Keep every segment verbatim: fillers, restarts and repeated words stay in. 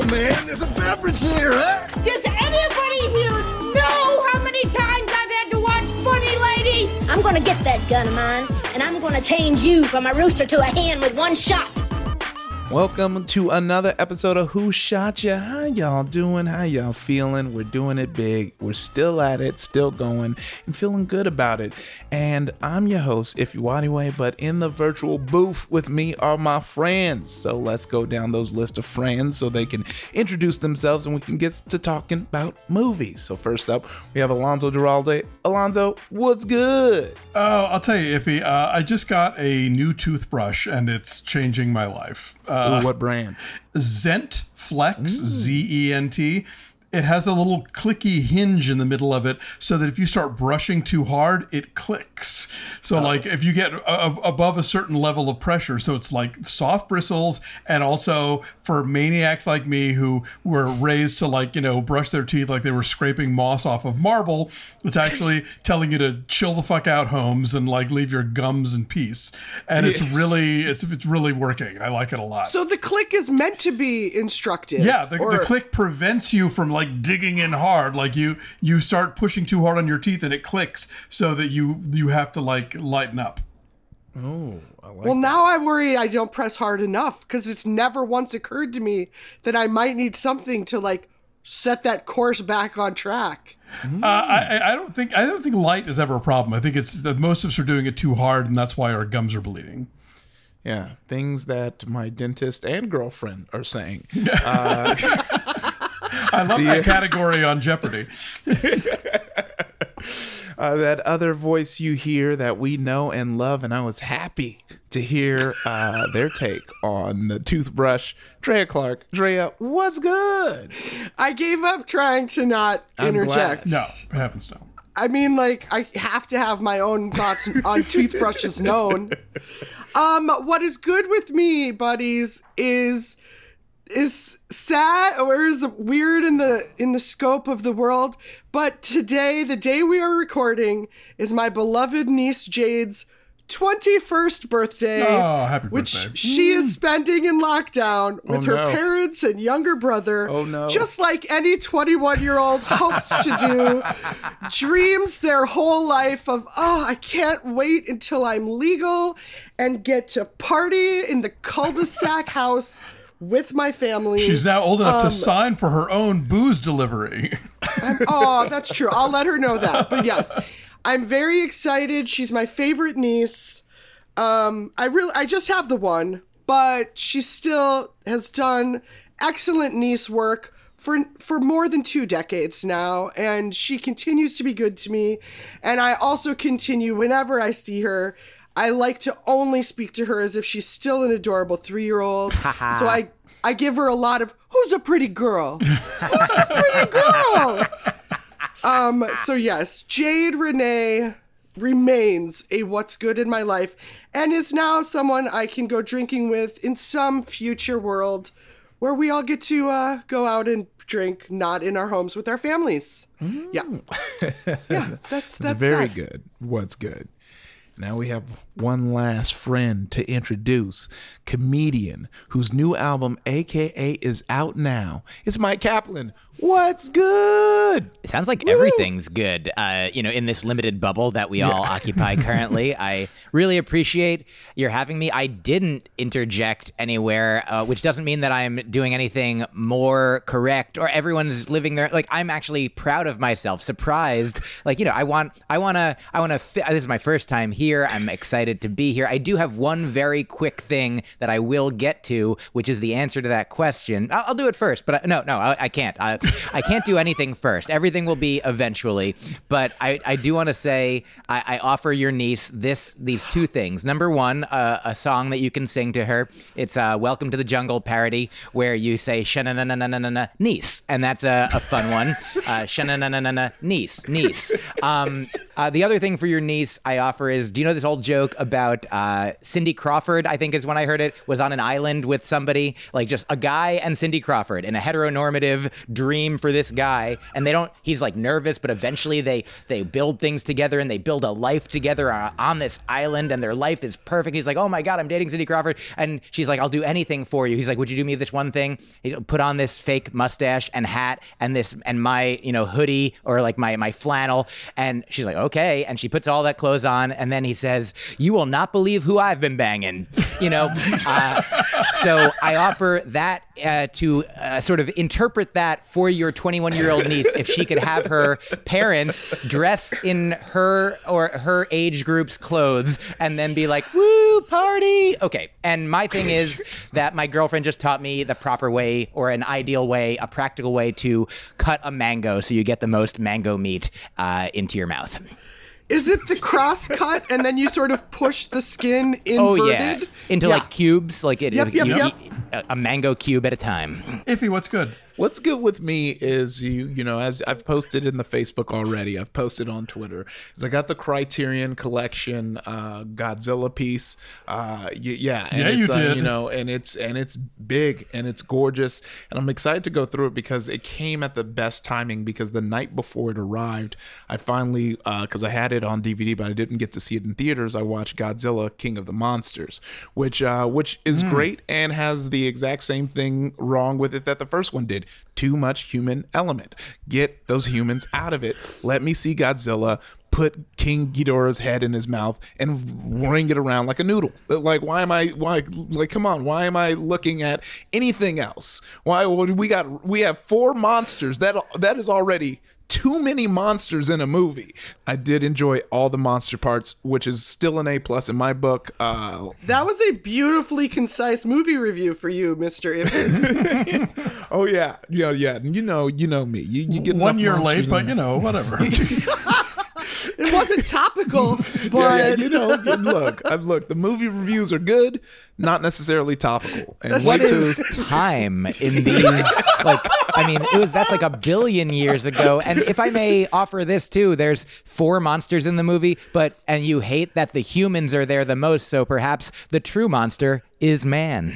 man. There's a beverage here, huh? Does anybody here know how many times I've had to watch Funny Lady? I'm gonna get that gun of mine, and I'm gonna change you from a rooster to a hen with one shot. Welcome to another episode of Who Shot Ya? How y'all doing? How y'all feeling? We're doing it big. We're still at it, still going, and feeling good about it. And I'm your host, Ify Wadiwe, but in the virtual booth with me are my friends. So let's go down those list of friends so they can introduce themselves and we can get to talking about movies. So first up, we have Alonzo Duralde. Alonzo, what's good? Oh, I'll tell you, Ify, uh, I just got a new toothbrush and it's changing my life. Uh, Ooh, what brand? Zent Flex, Z E N T. It has a little clicky hinge in the middle of it so that if you start brushing too hard, it clicks. So oh. like if you get a, a, above a certain level of pressure, so it's like soft bristles, and also for maniacs like me who were raised to like, you know, brush their teeth like they were scraping moss off of marble, it's actually telling you to chill the fuck out, Holmes, and like leave your gums in peace. And yes. it's really, it's it's really working. I like it a lot. So the click is meant to be instructive. Yeah, the, or... the click prevents you from like digging in hard. Like you you start pushing too hard on your teeth and it clicks so that you you have to like lighten up. Oh, I like well, that. now I worry I don't press hard enough because it's never once occurred to me that I might need something to like set that course back on track. Uh, I, I don't think I don't think light is ever a problem. I think it's that most of us are doing it too hard, and that's why our gums are bleeding. Yeah, things that my dentist and girlfriend are saying. Uh, I love that category on Jeopardy. uh, that other voice you hear that we know and love, and I was happy to hear uh, their take on the toothbrush. Drea Clark. Drea, what's good? I gave up trying to not I'm interject. glad. No, heavens no. I mean, like, I have to have my own thoughts on toothbrushes known. Um, what is good with me, buddies, is is sad or is weird in the in the scope of the world. But today, the day we are recording, is my beloved niece Jade's twenty-first birthday, oh, happy which birthday. she is spending in lockdown with oh, her no. parents and younger brother. Oh, no. Just like any twenty-one-year-old hopes to do. Dreams their whole life of, oh, I can't wait until I'm legal and get to party in the cul-de-sac house with my family. She's now old enough um, to sign for her own booze delivery. I'm, oh, that's true. I'll let her know that. But yes, I'm very excited. She's my favorite niece. Um, I really, I just have the one, but she still has done excellent niece work for for more than two decades now, and she continues to be good to me. And I also continue whenever I see her. I like to only speak to her as if she's still an adorable three-year-old. So I, I give her a lot of, who's a pretty girl? Who's a pretty girl? Um, so yes, Jade Renee remains a what's good in my life and is now someone I can go drinking with in some future world where we all get to uh, go out and drink, not in our homes with our families. Mm. Yeah. Yeah, that's, that's very that. good. What's good? Now we have one last friend to introduce, comedian whose new album, A K A, is out now. It's Mike Kaplan. What's good? It sounds like Woo! Everything's good, uh, you know, in this limited bubble that we yeah. all occupy currently. I really appreciate your having me. I didn't interject anywhere, uh, which doesn't mean that I'm doing anything more correct or everyone's living their, like, I'm actually proud of myself, surprised. Like, you know, I want, I want to, I want to, fi- this is my first time here. I'm excited to be here. I do have one very quick thing that I will get to, which is the answer to that question. I'll, I'll do it first, but I, no, no, I, I can't. I, I can't do anything first. Everything will be eventually. But I, I do want to say I, I offer your niece this these two things. Number one, uh, a song that you can sing to her. It's a Welcome to the Jungle parody where you say sha-na-na-na-na-na-na niece, and that's a, a fun one. Uh, sha-na-na-na-na-na niece, niece. Um, Uh, the other thing for your niece I offer is, do you know this old joke about uh, Cindy Crawford, I think is when I heard it, was on an island with somebody, like just a guy and Cindy Crawford in a heteronormative dream for this guy. And they don't, he's like nervous, but eventually they, they build things together and they build a life together uh, on this island and their life is perfect. He's like, oh my God, I'm dating Cindy Crawford. And she's like, I'll do anything for you. He's like, would you do me this one thing? He put on this fake mustache and hat and this, and my, you know, hoodie or like my, my flannel. And she's like, okay. And she puts all that clothes on. And then he says, you will not believe who I've been banging, you know? uh, so I offer that uh, to uh, sort of interpret that for your twenty-one year old niece. If she could have her parents dress in her or her age group's clothes and then be like, woo, party. Okay. And my thing is that my girlfriend just taught me the proper way, or an ideal way, a practical way to cut a mango so you get the most mango meat uh, into your mouth. Is it the cross cut and then you sort of push the skin inverted? Oh, yeah. Into yeah. like cubes, like it, Yep, yep, you yep. eat a, a mango cube at a time. Iffy, what's good? What's good with me is you, you know, as I've posted in the Facebook already, I've posted on Twitter, is I got the Criterion Collection uh, Godzilla piece. Uh, y- yeah, and Yeah, it's, you uh, did. you know, and it's and it's big and it's gorgeous, and I'm excited to go through it because it came at the best timing. Because the night before it arrived, I finally, because uh, I had it on D V D, but I didn't get to see it in theaters. I watched Godzilla King of the Monsters, which uh, which is Mm. great and has the exact same thing wrong with it that the first one did. Too much human element. Get those humans out of it. Let me see Godzilla put King Ghidorah's head in his mouth and ring it around like a noodle. Like, why am I, why, like, come on, why am I looking at anything else? Why, we got, we have four monsters. That, that is already too many monsters in a movie. I did enjoy all the monster parts, which is still an A plus in my book. Uh, That was a beautifully concise movie review for you, Mister Iffy. oh yeah, yeah, yeah. You know, you know me. You, you get One enough year monsters late, in but there. you know, whatever. It wasn't topical, but yeah, yeah, you know, you- look, uh, look. The movie reviews are good, not necessarily topical. And What wait is till- time in these? Like, I mean, it was that's like a billion years ago. And if I may offer this too, there's four monsters in the movie, but and you hate that the humans are there the most. So perhaps the true monster is man.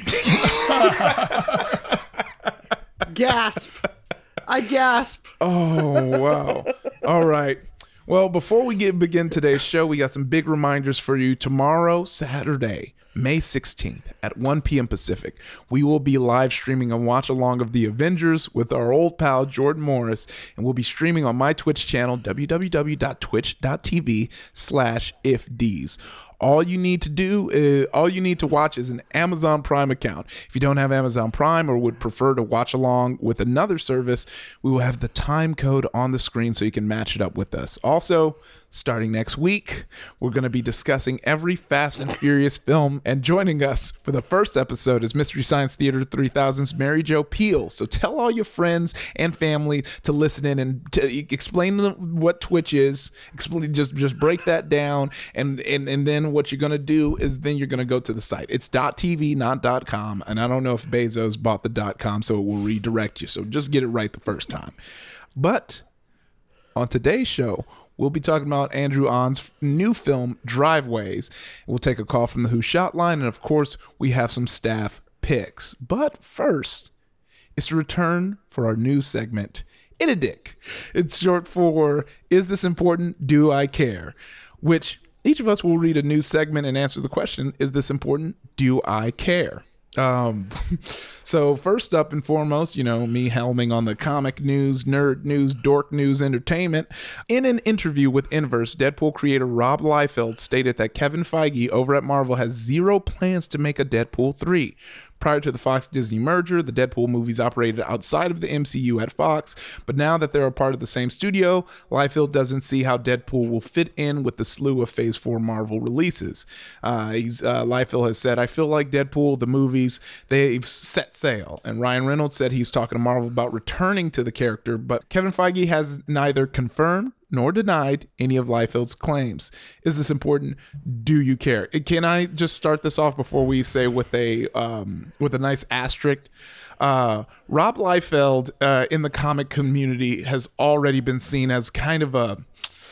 gasp. I gasp. Oh wow! All right. Well, before we get begin today's show, we got some big reminders for you. Tomorrow, Saturday, May sixteenth at one p.m. Pacific, we will be live streaming a watch along of The Avengers with our old pal Jordan Morris, and we'll be streaming on my Twitch channel, www.twitch.tv slash ifds. All you need to do is all you need to watch is an Amazon Prime account. If you don't have Amazon Prime or would prefer to watch along with another service, we will have the time code on the screen so you can match it up with us. Also, starting next week, we're going to be discussing every Fast and Furious film, and joining us for the first episode is Mystery Science Theater three thousand's Mary Jo Peel. So tell all your friends and family to listen in and to explain what Twitch is. Explain, just just break that down, and and and then what you're going to do is then you're going to go to the site. It's .tv, not .com, and I don't know if Bezos bought the .com, so it will redirect you. So just get it right the first time. But on today's show, we'll be talking about Andrew On's new film, Driveways. We'll take a call from the Who Shot line, and of course, we have some staff picks. But first, it's the return for our new segment, It-A-Dick. It's short for Is This Important? Do I Care? Which each of us will read a new segment and answer the question, is this important? Do I care? Um, so first up and foremost, you know, me helming on the comic news, nerd news, dork news, entertainment. In an interview with Inverse, Deadpool creator Rob Liefeld stated that Kevin Feige over at Marvel has zero plans to make a Deadpool three. Prior to the Fox-Disney merger, the Deadpool movies operated outside of the M C U at Fox, but now that they're a part of the same studio, Liefeld doesn't see how Deadpool will fit in with the slew of Phase four Marvel releases. Uh, he's, uh, Liefeld has said, I feel like Deadpool, the movies, they've set sail. And Ryan Reynolds said he's talking to Marvel about returning to the character, but Kevin Feige has neither confirmed nor denied any of Liefeld's claims. Is this important? Do you care? Can I just start this off before we say with a um, with a nice asterisk? Uh, Rob Liefeld uh, in the comic community has already been seen as kind of a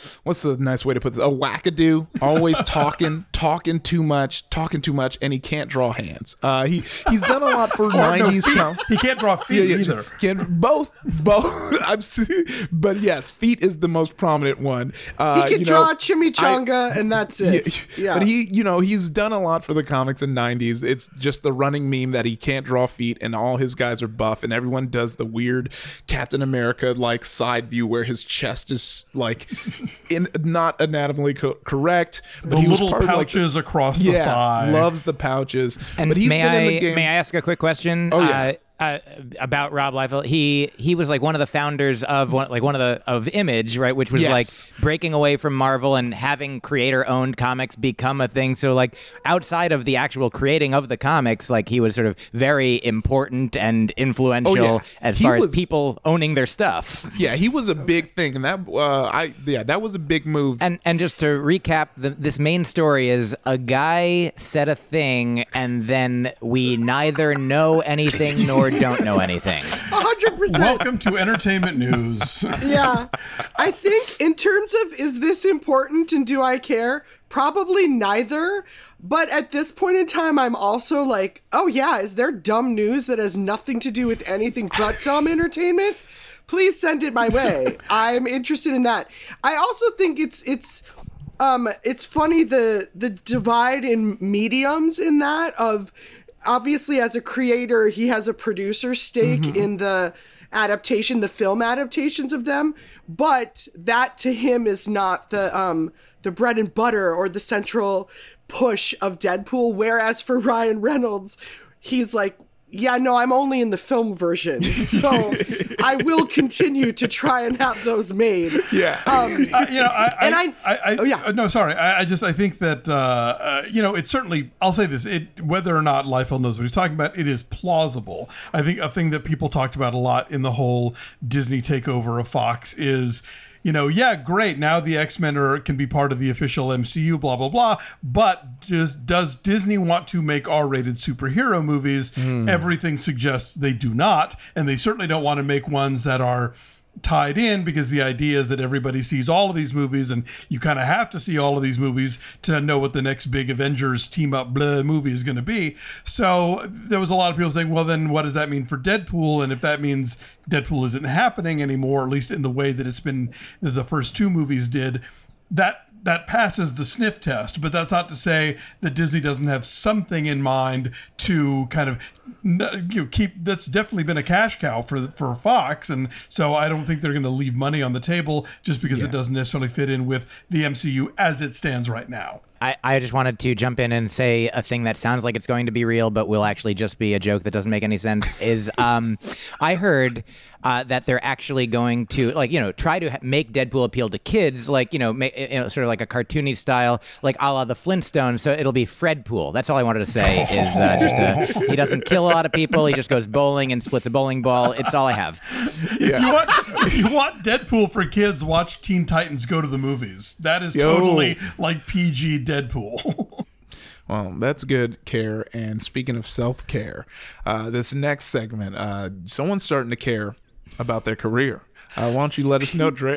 what's the nice way to put this? A wackadoo, always talking, talking too much, talking too much, and he can't draw hands. Uh, he he's done a lot for nineties. No, he can't draw feet yeah, yeah, either. Can both, both. I'm, but yes, feet is the most prominent one. Uh, he can you draw know, chimichanga, I, and that's it. Yeah, yeah, but he, you know, he's done a lot for the comics in nineties. It's just the running meme that he can't draw feet, and all his guys are buff, and everyone does the weird Captain America like side view where his chest is like in not anatomically co- correct. But the he was little part pouches of like the, across the yeah, thigh. loves the pouches. And but he's may been I in the game. may I ask a quick question? Oh yeah. Uh, Uh, about Rob Liefeld, he he was like one of the founders of one, like one of the of Image, right, which was Yes. like breaking away from Marvel and having creator-owned comics become a thing. So like outside of the actual creating of the comics, like he was sort of very important and influential Oh, yeah. as He far was- as people owning their stuff. Yeah, he was a big thing, and that uh, I yeah that was a big move. And and just to recap, the, this main story is a guy said a thing, and then we neither know anything nor don't know anything. one hundred percent. Welcome to entertainment news. Yeah. I think in terms of is this important and do I care? Probably neither. But at this point in time, I'm also like, oh yeah, is there dumb news that has nothing to do with anything but dumb entertainment? Please send it my way. I'm interested in that. I also think it's it's um it's funny the the divide in mediums in that of obviously as a creator he has a producer stake mm-hmm. in the adaptation, the film adaptations of them, but that to him is not the um the bread and butter or the central push of Deadpool, whereas for Ryan Reynolds he's like, yeah, no, I'm only in the film version, so I will continue to try and have those made. Yeah, um, uh, you know, I, and I, I, I, I oh yeah, no, sorry, I, I just, I think that, uh, uh, you know, it's certainly, I'll say this, it, whether or not Liefeld knows what he's talking about, it is plausible. I think a thing that people talked about a lot in the whole Disney takeover of Fox is, you know, yeah, great. Now the X-Men are can be part of the official M C U, blah, blah, blah. But just, does Disney want to make R-rated superhero movies? Mm. Everything suggests they do not. And they certainly don't want to make ones that are tied in, because the idea is that everybody sees all of these movies and you kind of have to see all of these movies to know what the next big Avengers team up blah movie is going to be. So there was a lot of people saying, well, then what does that mean for Deadpool? And if that means Deadpool isn't happening anymore, at least in the way that it's been, that the first two movies did, that that passes the sniff test. But that's not to say that Disney doesn't have something in mind to kind of, you know, keep. That's definitely been a cash cow for for Fox, and so I don't think they're going to leave money on the table just because yeah. it doesn't necessarily fit in with the M C U as it stands right now. I, I just wanted to jump in and say a thing that sounds like it's going to be real, but will actually just be a joke that doesn't make any sense. Is um, I heard uh, that they're actually going to, like, you know, try to ha- make Deadpool appeal to kids, like, you know, make, you know, sort of like a cartoony style, like a la the Flintstones. So it'll be Fredpool. That's all I wanted to say. Is uh, just a, he doesn't kill a lot of people. He just goes bowling and splits a bowling ball. It's all I have. Yeah. If you want, if you want Deadpool for kids, watch Teen Titans Go to the Movies. That is Yo. totally like P G Deadpool. Well, that's good care. And speaking of self-care, uh, this next segment, uh, someone's starting to care about their career. Uh, why don't you let us know, Dre?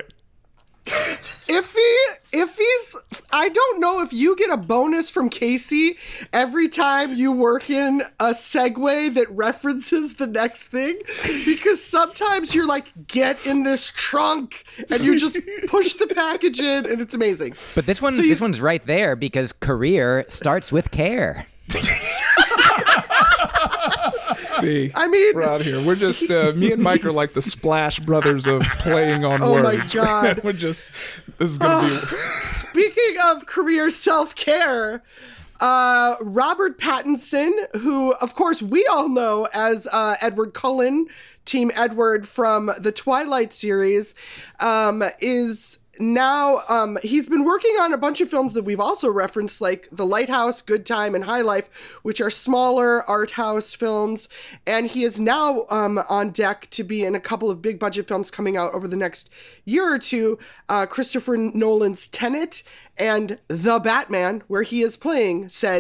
If he, if he's, I don't know if you get a bonus from Casey every time you work in a segue that references the next thing, because sometimes you're like, get in this trunk, and you just push the package in, and it's amazing. But this one, So you- this one's right there because career starts with care. See, I mean- we're out here. We're just, uh, me and Mike are like the Splash Brothers of playing on Oh my words. God. We're just, this is going to be... Speaking of career self-care, uh, Robert Pattinson, who, of course, we all know as uh, Edward Cullen, Team Edward from the Twilight series, um, is now, um, he's been working on a bunch of films that we've also referenced, like The Lighthouse, Good Time, and High Life, which are smaller art house films. And he is now um, on deck to be in a couple of big budget films coming out over the next year or two. Uh, Christopher Nolan's Tenet and The Batman, where he is playing said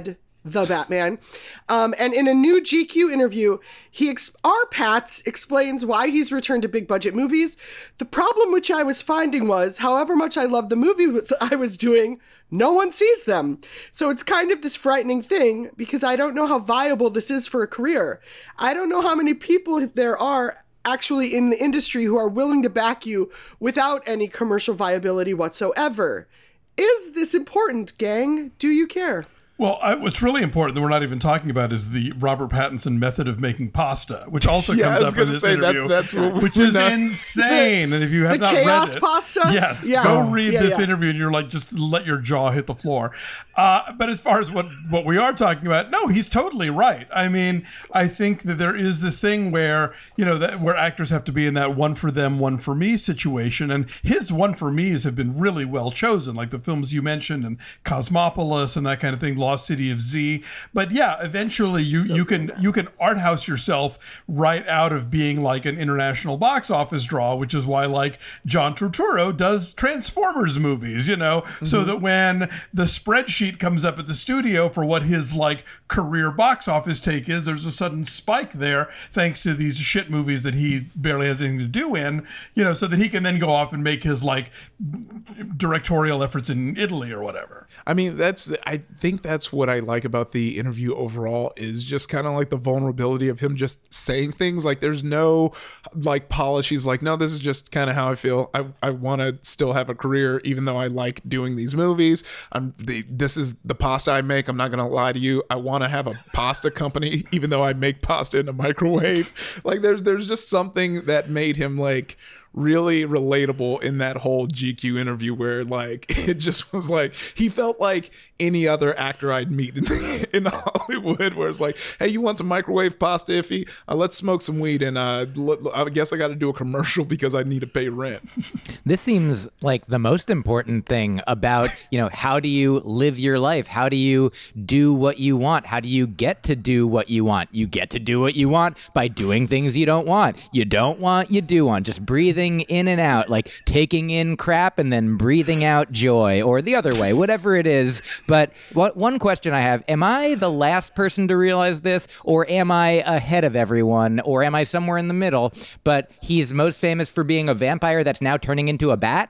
the Batman. Um, and in a new G Q interview, he ex- R. Pats explains why he's returned to big budget movies. The problem which I was finding was, however much I loved the movie was I was doing, no one sees them. So it's kind of this frightening thing because I don't know how viable this is for a career. I don't know how many people there are actually in the industry who are willing to back you without any commercial viability whatsoever. Is this important, gang? Do you care? Well, I, what's really important that we're not even talking about is the Robert Pattinson method of making pasta, which also Yeah, I comes was up in gonna this say, that's- interview, that's what which we're is not- insane. The- and if you have the not chaos read it, pasta? yes, Yeah. go Oh, read yeah, this yeah. interview, and you're like, just let your jaw hit the floor. Uh, but as far as what what we are talking about, no, he's totally right. I mean, I think that there is this thing where you know that where actors have to be in that one for them, one for me situation, and his one for me's have been really well chosen, like the films you mentioned and Cosmopolis and that kind of thing, Lost City of Z. But yeah, eventually you you can you can art house yourself right out of being like an international box office draw, which is why like John Turturro does Transformers movies, you know, mm-hmm. so that when the spreadsheet comes up at the studio for what his like career box office take is, there's a sudden spike there thanks to these shit movies that he barely has anything to do in, you know, so that he can then go off and make his like directorial efforts in Italy or whatever. I mean, that's, I think that's what I like about the interview overall is just kind of like the vulnerability of him just saying things. Like there's no like polish. He's like, no, this is just kind of how I feel. I, I want to still have a career, even though I like doing these movies. I'm the, this is the pasta I make. I'm not going to lie to you. I want to have a pasta company, even though I make pasta in a microwave. Like there's, there's just something that made him like really relatable in that whole G Q interview where like it just was like he felt like any other actor I'd meet in, in Hollywood where it's like, hey, you want some microwave pasta, Iffy? Uh, let's smoke some weed and uh, l- I guess I got to do a commercial because I need to pay rent. This seems like the most important thing about, you know, how do you live your life? How do you do what you want? How do you get to do what you want? You get to do what you want by doing things you don't want. You don't want, you do want. Just breathing in and out, like taking in crap and then breathing out joy, or the other way, whatever it is. But what one question I have, am I the last person to realize this, or am I ahead of everyone, or am I somewhere in the middle? But he's most famous for being a vampire that's now turning into a bat?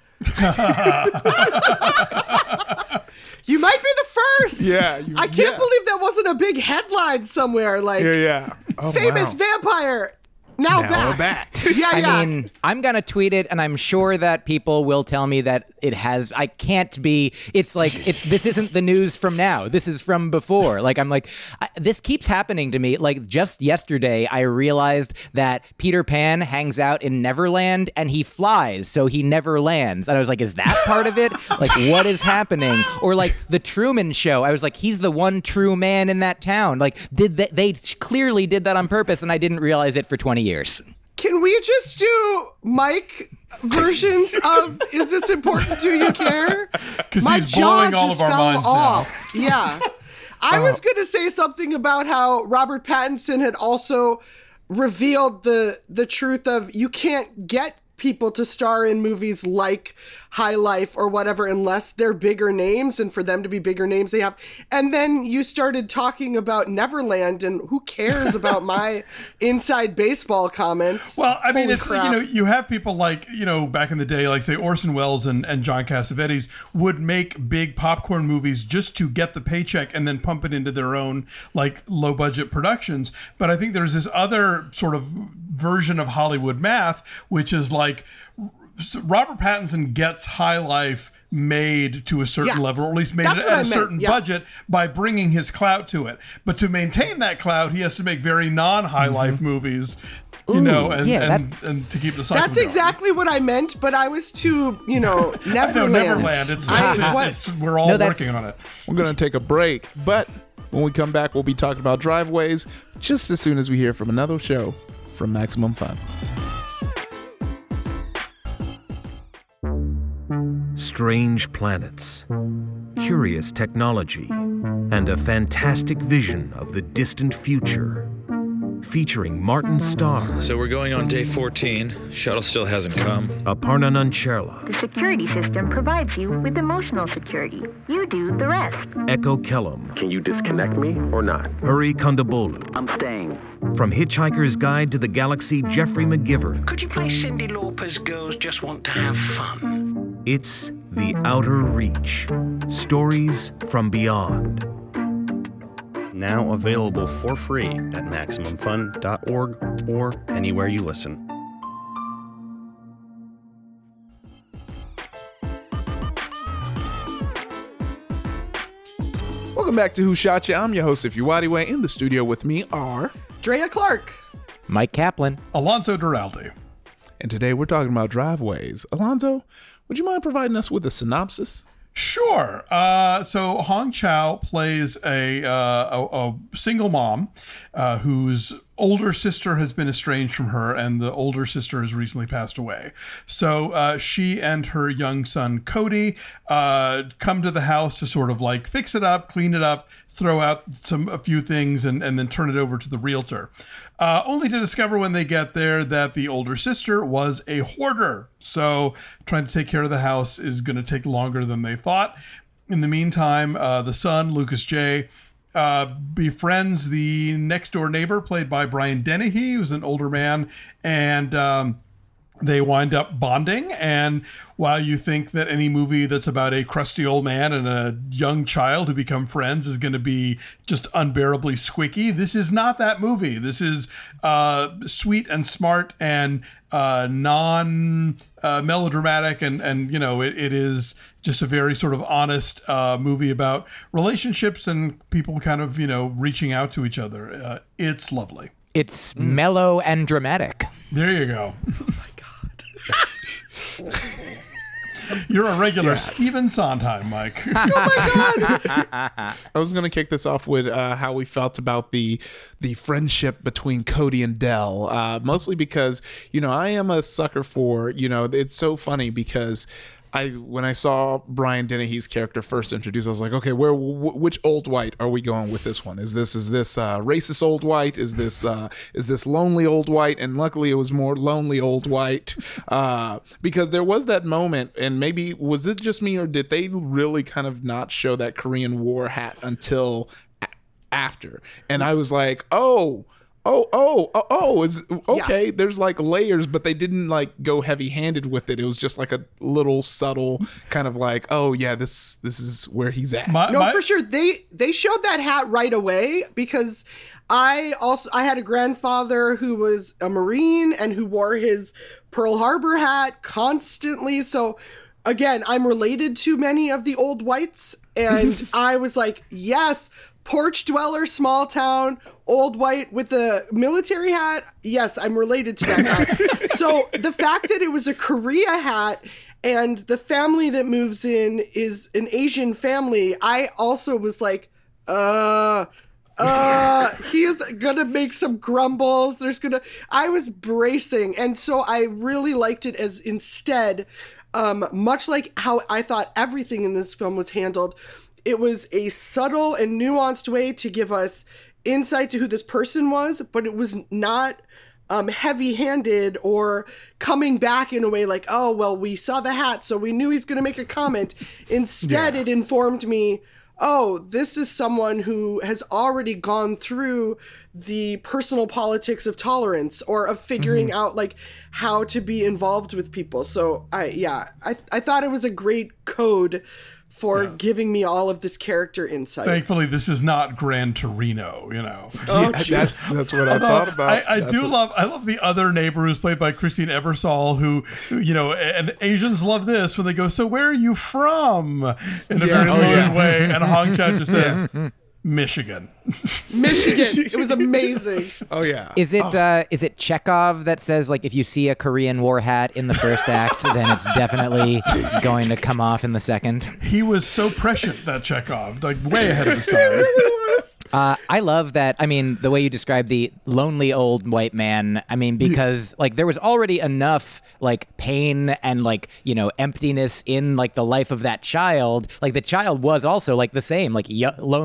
You might be the first. Yeah. You, I can't yeah. believe that wasn't a big headline somewhere. Like, Yeah, yeah. Oh, famous wow. vampire. Now, Now bat. a bat. yeah, I yeah. mean, I'm going to tweet it, and I'm sure that people will tell me that it has, I can't be, it's like, it's this isn't the news from now. This is from before. Like, I'm like, I, this keeps happening to me. Like, just yesterday, I realized that Peter Pan hangs out in Neverland, and he flies, so he never lands. And I was like, is that part of it? Like, what is happening? Or like, The Truman Show. I was like, he's the one true man in that town. Like, did they, they clearly did that on purpose, and I didn't realize it for twenty years. Years. Can we just do Mike versions of Is This Important? Do You Care? Because My he's jaw blowing all just of our fell minds off. Yeah. I was going to say something about how Robert Pattinson had also revealed the the truth of you can't get people to star in movies like High Life or whatever unless they're bigger names, and for them to be bigger names they have. And then you started talking about Neverland, and who cares about my inside baseball comments? Well, I mean, Holy it's crap. you know, you have people like, you know, back in the day, like say Orson Welles and, and John Cassavetes would make big popcorn movies just to get the paycheck and then pump it into their own like low budget productions. But I think there's this other sort of version of Hollywood math, which is like Robert Pattinson gets High Life made to a certain Yeah. level, or at least made That's it what at I a meant, certain yeah. budget by bringing his clout to it. But to maintain that clout, he has to make very non-High Life movies, you Ooh, know, and, yeah, and, and to keep the cycle That's going. exactly what I meant, but I was too, you know, I know, Neverland. Neverland. It's, I- it's, what- it's, we're all No, that's- working on it. We're going to take a break, but when we come back, we'll be talking about Driveways just as soon as we hear from another show from Maximum Fun. Strange planets, curious technology, and a fantastic vision of the distant future. featuring Martin Starr, So we're going on day fourteen. Shuttle still hasn't come. Aparna Nancherla, The security system provides you with emotional security. You do the rest. Echo Kellum, Can you disconnect me or not? Hurry Kondabolu. I'm staying. From Hitchhiker's Guide to the Galaxy, Jeffrey McGivern. Could you play Cyndi Lauper's Girls Just Want to Have Fun? It's The Outer Reach. Stories from Beyond. Now available for free at maximum fun dot org or anywhere you listen. Welcome back to Who Shot Ya? I'm your host, If You Wadiway. In the studio with me are Drea Clark, Mike Kaplan, Alonzo Duralde. And today we're talking about driveways. Alonzo, would you mind providing us with a synopsis? Sure. Uh, so Hong Chow plays a, uh, a, a single mom uh, whose older sister has been estranged from her, and the older sister has recently passed away. So uh, she and her young son Cody uh, come to the house to sort of like fix it up, clean it up, throw out some a few things, and, and then turn it over to the realtor. Uh, only to discover when they get there that the older sister was a hoarder. So trying to take care of the house is going to take longer than they thought. In the meantime, uh, the son, Lucas J., uh, befriends the next door neighbor played by Brian Dennehy, who's an older man, and um, they wind up bonding. And while you think that any movie that's about a crusty old man and a young child who become friends is going to be just unbearably squicky, this is not that movie. This is uh, sweet and smart and uh, non uh, melodramatic, and and you know it, it is just a very sort of honest uh, movie about relationships and people kind of you know reaching out to each other. Uh, it's lovely. It's mm. mellow and dramatic. There you go. Oh my God. You're a regular yeah. Stephen Sondheim, Mike. Oh my God. I was going to kick this off with uh, how we felt about the the friendship between Cody and Del, uh, mostly because, you know, I am a sucker for, you know, it's so funny because I when I saw Brian Dennehy's character first introduced, I was like, okay, where w- which old white are we going with this one? Is this is this uh, racist old white? Is this uh, is this lonely old white? And luckily, it was more lonely old white uh, because there was that moment, and maybe was it just me or did they really kind of not show that Korean War hat until a- after? And I was like, oh. Oh, oh, oh, oh, is okay. Yeah. There's like layers, but they didn't like go heavy handed with it. It was just like a little subtle kind of like, oh yeah, this this is where he's at. My, no, my- for sure. They they showed that hat right away because I also I had a grandfather who was a Marine and who wore his Pearl Harbor hat constantly. So again, I'm related to many of the old whites, and I was like, yes, porch dweller, small town, old white with a military hat. Yes, I'm related to that hat. So the fact that it was a Korea hat and the family that moves in is an Asian family, I also was like, uh, uh, he's gonna make some grumbles. There's gonna, I was bracing. And so I really liked it as instead, um, much like how I thought everything in this film was handled, it was a subtle and nuanced way to give us insight to who this person was, but it was not um, heavy-handed or coming back in a way like, oh, well, we saw the hat, so we knew he's going to make a comment. Instead, yeah. It informed me, oh, this is someone who has already gone through the personal politics of tolerance or of figuring mm-hmm. out like how to be involved with people. So I, yeah, I, I thought it was a great code for yeah. giving me all of this character insight. Thankfully, this is not Gran Torino, you know. Oh, yeah, that's that's what I thought about. I, I do what... love I love the other neighbor who's played by Christine Ebersol, who, who, you know, and Asians love this when they go, so where are you from? In a yeah. very oh, loving yeah. way. And Hong Chow just says, Michigan. Michigan. It was amazing. Oh yeah. Is it oh. uh, is it Chekhov that says like if you see a Korean War hat in the first act, then it's definitely going to come off in the second? He was so prescient, that Chekhov, like way ahead of his time. It really was. Uh, I love that. I mean, the way you describe the lonely old white man. I mean, because like there was already enough like pain and like you know emptiness in like the life of that child. Like the child was also like the same, like y- lonely young.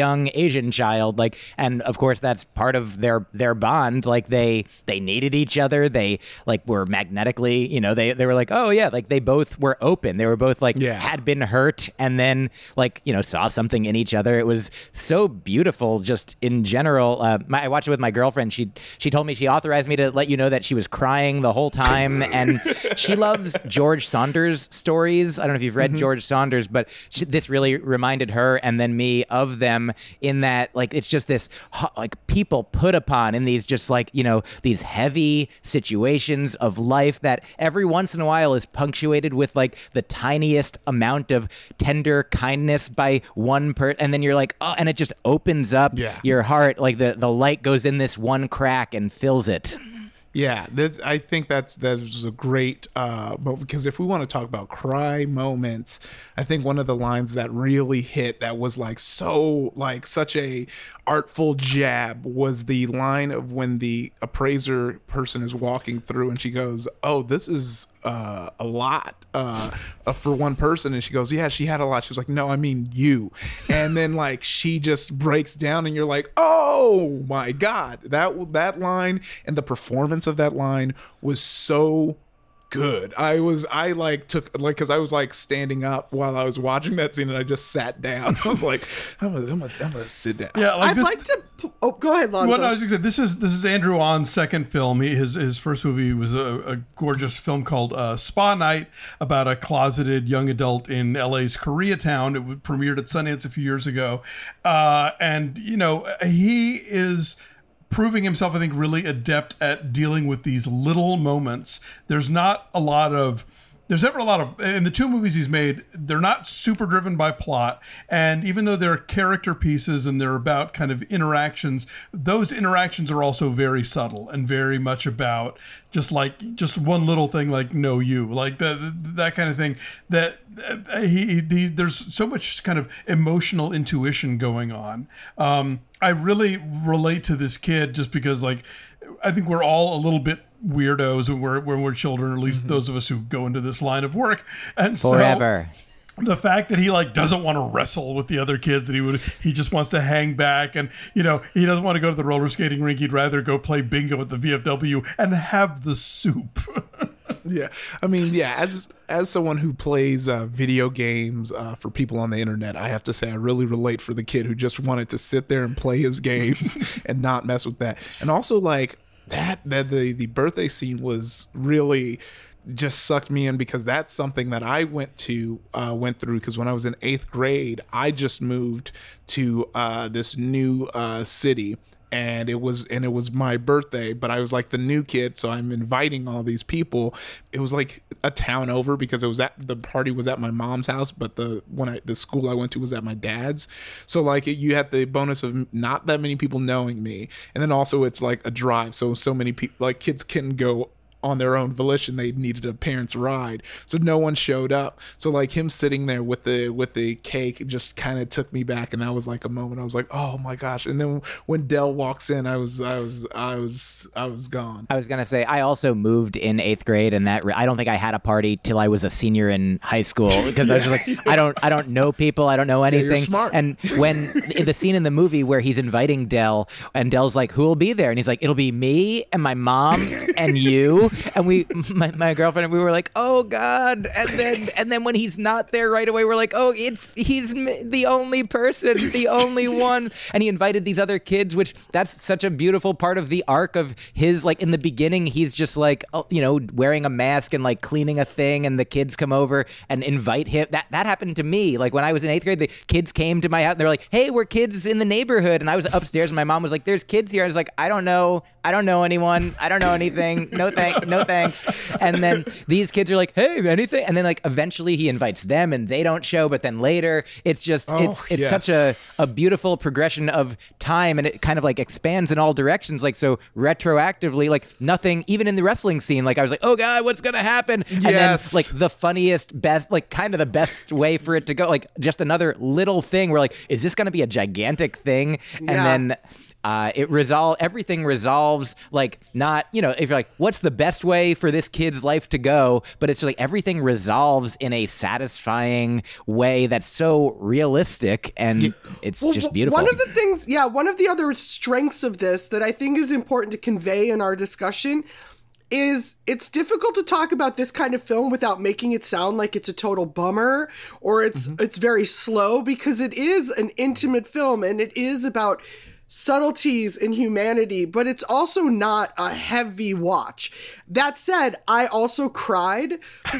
young Asian child. Like, and of course that's part of their their bond. Like they they needed each other. They like were magnetically, you know, they they were like, oh yeah, like they both were open. They were both like Yeah. had been hurt and then like, you know, saw something in each other. It was so beautiful just in general. Uh, my, I watched it with my girlfriend. She she told me she authorized me to let you know that she was crying the whole time. And she loves George Saunders stories. I don't know if you've read George Saunders, but she, this really reminded her and then me of them in that like it's just this ho- like people put upon in these just like, you know, these heavy situations of life that every once in a while is punctuated with like the tiniest amount of tender kindness by one person, and then you're like, oh, and it just opens up Yeah. your heart. Like the, the light goes in this one crack and fills it. Yeah, that's, I think that's that's a great uh, but because if we want to talk about cry moments, I think one of the lines that really hit that was like so like such a artful jab was the line of when the appraiser person is walking through and she goes, "Oh, this is uh, a lot uh, uh, for one person," and she goes, "Yeah, she had a lot." She was like, "No, I mean you," and then like she just breaks down, and you're like, "Oh my God!" That that line and the performance of that line was so good. I was I like took like because I was like standing up while I was watching that scene and I just sat down. I was like, I'm gonna I'm gonna, I'm gonna sit down. Yeah, like I'd this, like to. Oh, go ahead, Lonzo. What I was going to say, this is this is Andrew On's second film. He, his his first movie was a, a gorgeous film called uh, Spa Night, about a closeted young adult in L A's Koreatown. It premiered at Sundance a few years ago, uh, and you know he is proving himself, I think, really adept at dealing with these little moments. There's not a lot of, there's never a lot of, in the two movies he's made, they're not super driven by plot. And even though they're character pieces and they're about kind of interactions, those interactions are also very subtle and very much about just like, just one little thing like know you, like the, that kind of thing that uh, he, he, there's so much kind of emotional intuition going on. Um, I really relate to this kid just because, like, I think we're all a little bit weirdos when we're when we're children, or at least mm-hmm. those of us who go into this line of work. And forever. So the fact that he like doesn't want to wrestle with the other kids, that he would he just wants to hang back, and you know he doesn't want to go to the roller skating rink. He'd rather go play bingo at the V F W and have the soup. Yeah, I mean, yeah, as as someone who plays uh, video games uh, for people on the internet, I have to say I really relate for the kid who just wanted to sit there and play his games and not mess with that. And also, like that, that the the birthday scene was really just sucked me in, because that's something that I went to uh, went through. Because when I was in eighth grade, I just moved to uh, this new uh, city. And it was and it was my birthday, but I was like the new kid, so I'm inviting all these people. It was like a town over, because it was at the party was at my mom's house, but the when I the school I went to was at my dad's. So like it, you had the bonus of not that many people knowing me, and then also it's like a drive, so so many people, like kids can go on their own volition. They needed a parent's ride, so no one showed up. So like him sitting there with the with the cake just kind of took me back, and that was like a moment I was like, oh my gosh. And then when Dell walks in, I was I was I was I was gone. I was gonna say I also moved in eighth grade, and that I don't think I had a party till I was a senior in high school, because yeah. I was just like I don't I don't know people, I don't know anything. Yeah, you're smart. And when in the scene in the movie where he's inviting Dell, and Dell's like, who will be there? And he's like, it'll be me and my mom and you. And we, my, my girlfriend and we were like, oh God. And then, and then when he's not there right away, we're like, oh, it's, he's the only person, the only one. And he invited these other kids, which that's such a beautiful part of the arc of his, like in the beginning, he's just like, you know, wearing a mask and like cleaning a thing, and the kids come over and invite him. That, that happened to me. Like when I was in eighth grade, the kids came to my house and they're like, hey, we're kids in the neighborhood. And I was upstairs and my mom was like, there's kids here. I was like, I don't know. I don't know anyone. I don't know anything. No thank, no thanks. And then these kids are like, hey, anything? And then like eventually he invites them and they don't show, but then later it's just, oh, it's it's yes. such a, a beautiful progression of time, and it kind of like expands in all directions. Like so retroactively, like nothing, even in the wrestling scene, like I was like, oh God, what's going to happen? Yes. And then like the funniest, best, like kind of the best way for it to go, like just another little thing where like, is this going to be a gigantic thing? And yeah. then Uh, it resolve everything resolves like not, you know, if you're like, what's the best best way for this kid's life to go, but it's like everything resolves in a satisfying way that's so realistic, and it's Well, just beautiful. One of the things, yeah, one of the other strengths of this that I think is important to convey in our discussion is it's difficult to talk about this kind of film without making it sound like it's a total bummer or it's mm-hmm. it's very slow, because it is an intimate film and it is about subtleties in humanity, but it's also not a heavy watch. That said, I also cried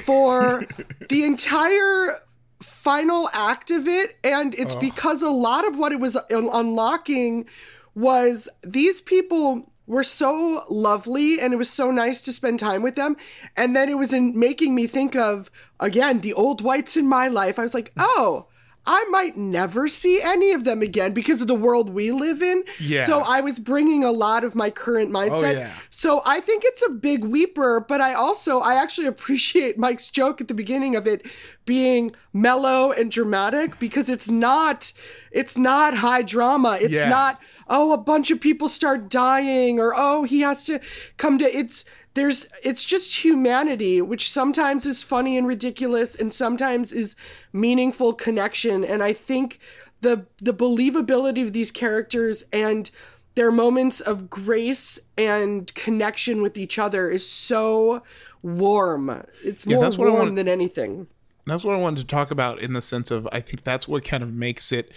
for the entire final act of it, and it's oh. because a lot of what it was un- unlocking was these people were so lovely, and it was so nice to spend time with them. And then it was in making me think of, again, the old whites in my life. I was like, oh, I might never see any of them again because of the world we live in. Yeah. So I was bringing a lot of my current mindset. Oh, yeah. So I think it's a big weeper, but I also, I actually appreciate Mike's joke at the beginning of it being mellow and dramatic, because it's not, it's not high drama. It's yeah. not, oh, a bunch of people start dying, or, oh, he has to come to, it's, there's, it's just humanity, which sometimes is funny and ridiculous and sometimes is meaningful connection. And I think the, the believability of these characters and their moments of grace and connection with each other is so warm. It's yeah, more that's what warm I want, than anything. That's what I wanted to talk about, in the sense of, I think that's what kind of makes it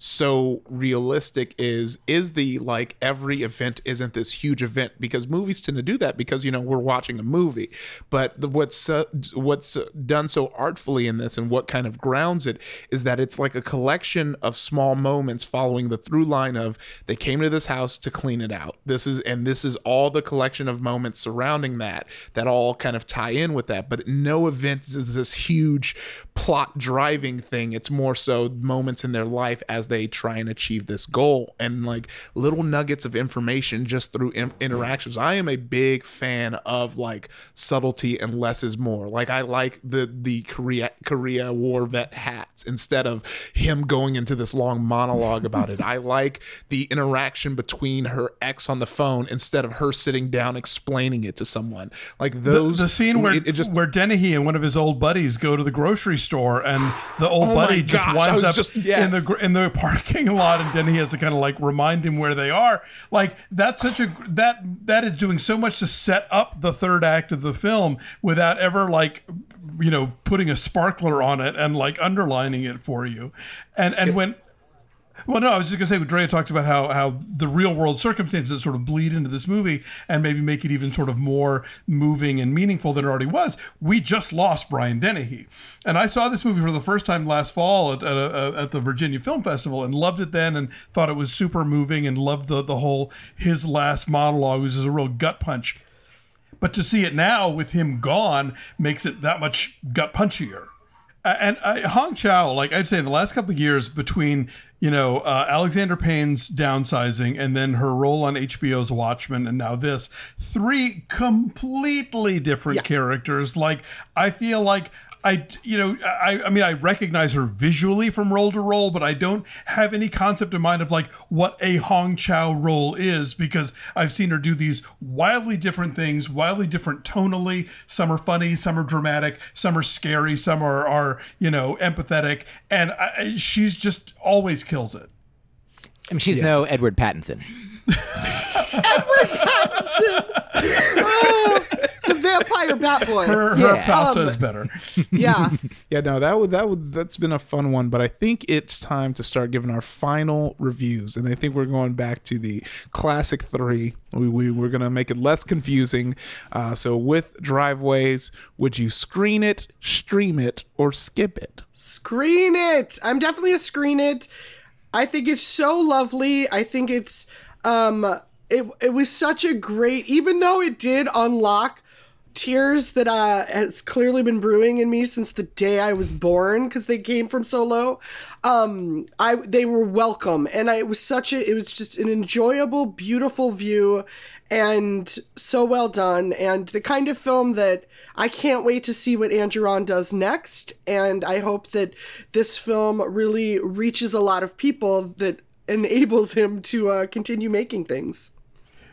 so realistic is is the, like, every event isn't this huge event, because movies tend to do that because, you know, we're watching a movie. But the, what's uh, what's done so artfully in this, and what kind of grounds it, is that it's like a collection of small moments following the through line of, they came to this house to clean it out. This is and this is all the collection of moments surrounding that that all kind of tie in with that. But no event is this huge plot driving thing. It's more so moments in their life as they try and achieve this goal, and like little nuggets of information just through in- interactions. I am a big fan of like subtlety and less is more. Like, I like the the Korea Korea War vet hats instead of him going into this long monologue about it. I like the interaction between her ex on the phone instead of her sitting down explaining it to someone. Like those the, the scene where it, it just where Dennehy and one of his old buddies go to the grocery store, and the old oh buddy just gosh, winds up just, yes. in the in the parking lot, and Dennehy has to kind of like remind him where they are. Like, that's such a that that is doing so much to set up the third act of the film without ever, like, you know, putting a sparkler on it and like underlining it for you. And and when Well, no, I was just going to say, when Drea talks about how, how the real world circumstances sort of bleed into this movie and maybe make it even sort of more moving and meaningful than it already was. We just lost Brian Dennehy. And I saw this movie for the first time last fall at, at, a, at the Virginia Film Festival, and loved it then, and thought it was super moving, and loved the, the whole, his last monologue was a real gut punch. But to see it now with him gone makes it that much gut punchier. And uh, Hong Chow, like I'd say in the last couple of years, between, you know, uh, Alexander Payne's Downsizing and then her role on H B O's Watchmen and now this, three completely different yeah. characters. Like, I feel like I, you know, I, I mean, I recognize her visually from role to role, but I don't have any concept in mind of like what a Hong Chow role is, because I've seen her do these wildly different things, wildly different tonally. Some are funny, some are dramatic, some are scary, some are, are you know, empathetic, and I, she's just always kills it. I mean, she's yeah. no Edward Pattinson. Edward Pattinson. Oh, the vampire Batboy. Her, yeah. her pasta um, is better. Yeah. Yeah, no, that would that was that's been a fun one, but I think it's time to start giving our final reviews, and I think we're going back to the classic three. We, we we're gonna make it less confusing. Uh, so with Driveways, would you screen it, stream it, or skip it? Screen it. I'm definitely a screen it. I think it's so lovely. I think it's um it it was such a great, even though it did unlock tears that uh has clearly been brewing in me since the day I was born, because they came from so low. Um I they were welcome, and I it was such a it was just an enjoyable, beautiful view, and so well done, and the kind of film that I can't wait to see what Andrew Ron does next. And I hope that this film really reaches a lot of people that enables him to uh, continue making things.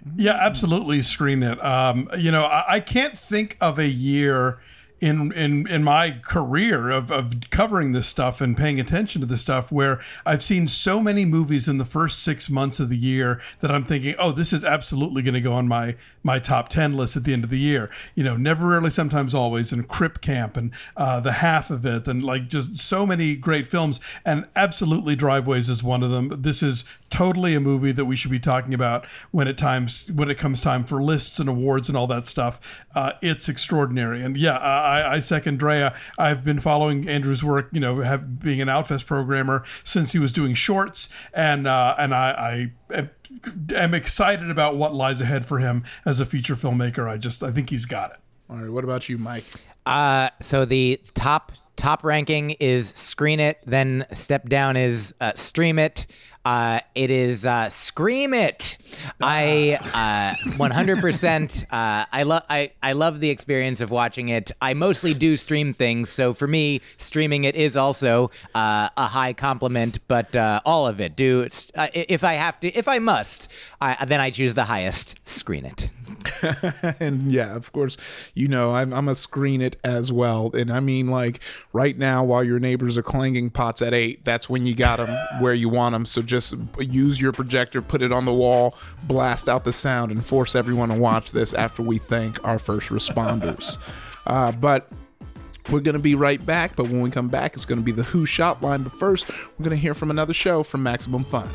Yeah, absolutely. Screen it. Um, you know, I, I can't think of a year in in in my career of, of covering this stuff and paying attention to this stuff where I've seen so many movies in the first six months of the year that I'm thinking, oh, this is absolutely going to go on my my top ten list at the end of the year. You know, Never, Rarely, Sometimes, Always, and Crip Camp, and uh, The Half of It, and like just so many great films. And absolutely, Driveways is one of them. This is totally a movie that we should be talking about when it times when it comes time for lists and awards and all that stuff. Uh, it's extraordinary. And yeah, I, I second Drea. I've been following Andrew's work, you know, have, being an Outfest programmer since he was doing shorts, and uh, and I, I am excited about what lies ahead for him as a feature filmmaker. I just I think he's got it. All right, what about you, Mike? Uh, so the top top ranking is Screen It. Then step down is uh, Stream It. Uh, it is uh, Scream It. I uh, one hundred percent. Uh, I love. I I love the experience of watching it. I mostly do stream things, so for me, streaming it is also uh, a high compliment. But uh, all of it, do uh, if I have to, if I must, I, then I choose the highest. Screen It. And yeah, of course, you know, I'm, I'm a Screen It as well. And I mean, like right now, while your neighbors are clanging pots at eight, that's when you got them where you want them. So just use your projector, put it on the wall, blast out the sound, and force everyone to watch this after we thank our first responders. Uh, but we're going to be right back. But when we come back, it's going to be the Who Shot line. But first, we're going to hear from another show from Maximum Fun.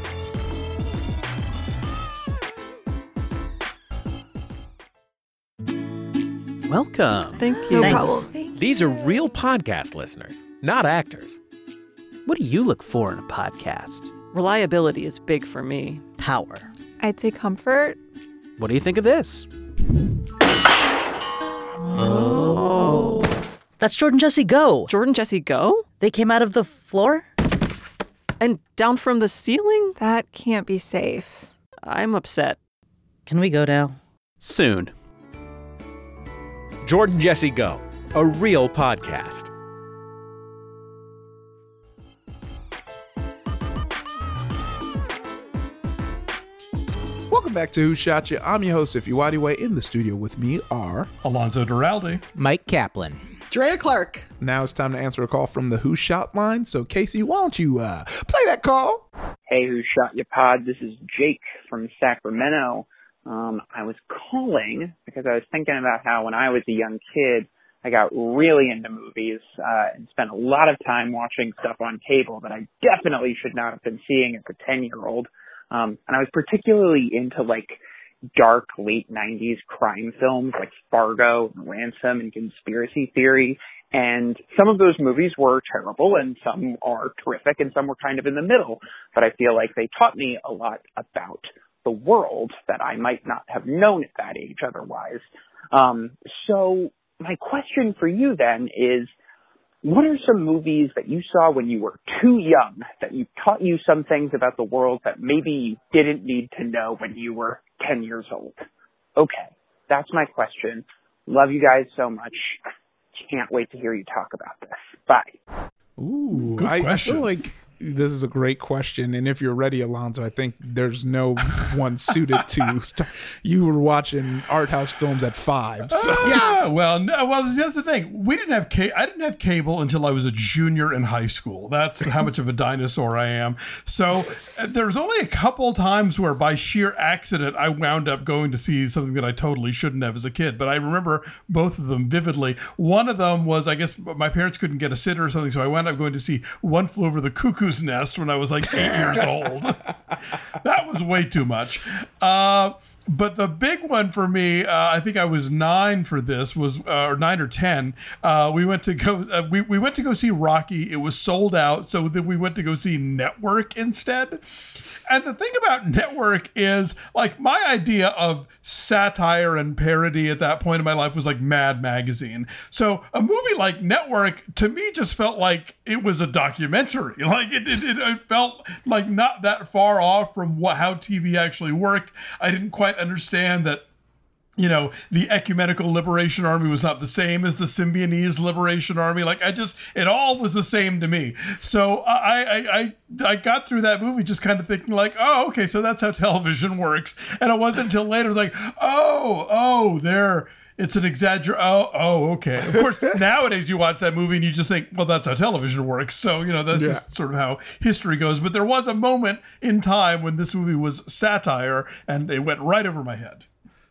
Welcome. Thank you. No problem. These are real podcast listeners, not actors. What do you look for in a podcast? Reliability is big for me. Power. I'd say comfort. What do you think of this? Oh. That's Jordan Jesse Go. Jordan Jesse Go? They came out of the floor? And down from the ceiling? That can't be safe. I'm upset. Can we go now? Soon. Jordan Jesse Go, a real podcast. Welcome back to Who Shot Ya? I'm your host, Ify Nwadiwe. In the studio with me are Alonzo Duralde, Mike Kaplan, Drea Clark. Now it's time to answer a call from the Who Shot line. So Casey, why don't you uh, play that call? Hey, Who Shot Ya Pod? This is Jake from Sacramento. Um, I was calling because I was thinking about how when I was a young kid, I got really into movies uh, and spent a lot of time watching stuff on cable that I definitely should not have been seeing as a ten-year-old. Um, and I was particularly into, like, dark late nineties crime films like Fargo and Ransom and Conspiracy Theory. And some of those movies were terrible and some are terrific and some were kind of in the middle. But I feel like they taught me a lot about the world that I might not have known at that age otherwise. Um, so my question for you then is, what are some movies that you saw when you were too young that you taught you some things about the world that maybe you didn't need to know when you were ten years old? Okay, that's my question. Love you guys so much. Can't wait to hear you talk about this. Bye. Ooh, Good I, I question. feel like this is a great question. And if you're ready, Alonzo, I think there's no one suited to start. You were watching art house films at five. So. Yeah. Well, no, well, that's the thing. We didn't have ca- I didn't have cable until I was a junior in high school. That's how much of a dinosaur I am. So uh, there was only a couple times where by sheer accident I wound up going to see something that I totally shouldn't have as a kid. But I remember both of them vividly. One of them was, I guess my parents couldn't get a sitter or something, so I wound up going to see One Flew Over the Cuckoo's Nest when I was like eight years old. That was way too much. Uh, but the big one for me, uh, I think I was nine for this, was uh, or nine or ten. Uh, we went to go. Uh, we we went to go see Rocky. It was sold out, so then we went to go see Network instead. And the thing about Network is, like, my idea of satire and parody at that point in my life was like Mad Magazine. So a movie like Network to me just felt like it was a documentary. Like it, it, it felt like not that far off from what how T V actually worked. I didn't quite understand that you know, the Ecumenical Liberation Army was not the same as the Symbionese Liberation Army. Like, I just, it all was the same to me. So I, I, I, I got through that movie just kind of thinking like, oh, okay, so that's how television works. And it wasn't until later, it was like, oh, oh, there, it's an exaggeration. Oh, oh, okay. Of course, nowadays you watch that movie and you just think, well, that's how television works. So, you know, that's yeah. just sort of how history goes. But there was a moment in time when this movie was satire and it went right over my head.